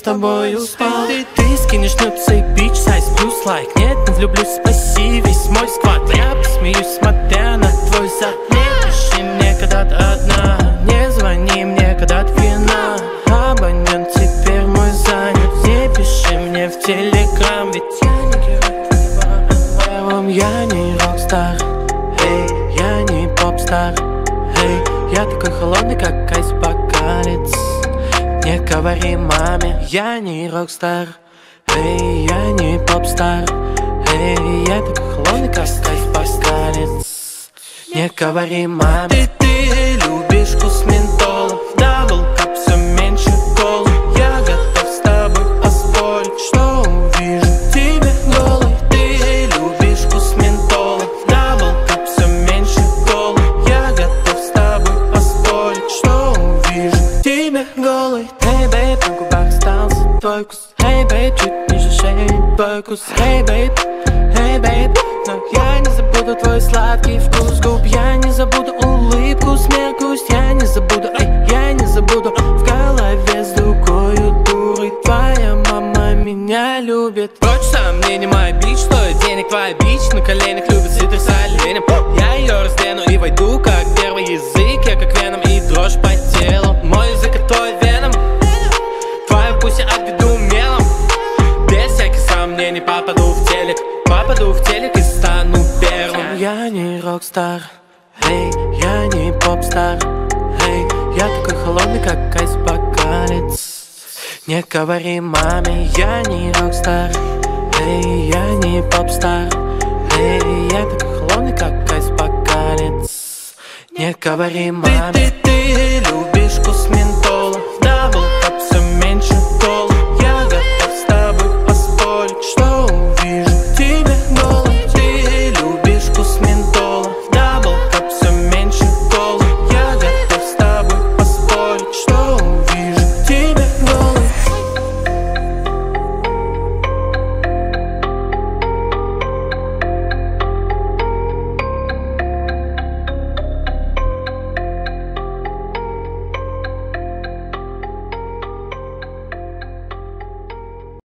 тобой устал. Ты скинешь нюцы, бич, сайз плюс лайк. Нет, не влюблюсь, спаси весь мой сквад. Я посмеюсь, смотря на твой зад. Не пиши мне, когда ты одна, не звони мне, когда ты пьяна. Абонент теперь мой занят. Не пиши мне в телеграм, ведь я не герой твоего альбома. Я не рокстар, эй, я не попстар, эй, я такой холодный, как айс-покалец. Не говори маме, я не рокстар, эй, я не попстар, эй, я такой холодный, как айс-покалец. Не говори маме. Ты любишь вкус ментола, даблкап все меньше колы. Я готов с тобой поспорить, что увижу тебя голой. Ты любишь вкус ментола, даблкап все меньше колы. Я готов с тобой поспорить, что увижу тебя голой. Эй, бейб, на губах остался твой вкус. Эй, бейб, чуть ниже шеи твой вкус. Эй, бейб, но я не забуду твой сладкий вкус губ. Я не забуду улыбку, смех, грусть. Я не забуду, эй, я не забуду. В голове с другою дурой твоя мама меня любит. Прочь сомнений, моя бич стоит денег. Твоя бич на коленях любит сытых с оленем. Я ее раздену и войду, как первый язык. Я как веном и дрожь по телу. Мой язык и твой веном. Твою пусть я отведу мелом. Без всяких сомнений попаду в телек. Попаду в телек и стану первым. Я не рокстар, эй, я не попстар, эй, я такой холодный, как айс-покалец. Не говори маме, я не рокстар, эй, я не попстар, эй, я такой холодный, как айс-покалец. Не говори маме. Ты